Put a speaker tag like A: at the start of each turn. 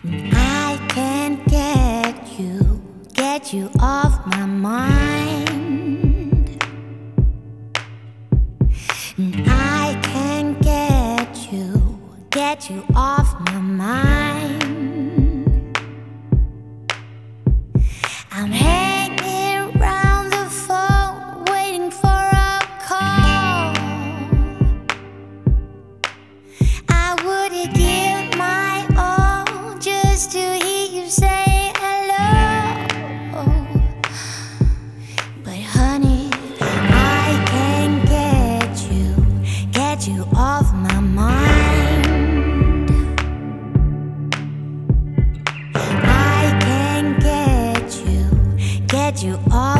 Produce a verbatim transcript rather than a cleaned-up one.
A: I can't get you, get you off my mind. I can't get you, get you off my mind. I'm hanging round the phone, waiting for a call. I would give my all just to hear you say hello. But honey, I can't get you, get you off my mind. I can't get you, get you off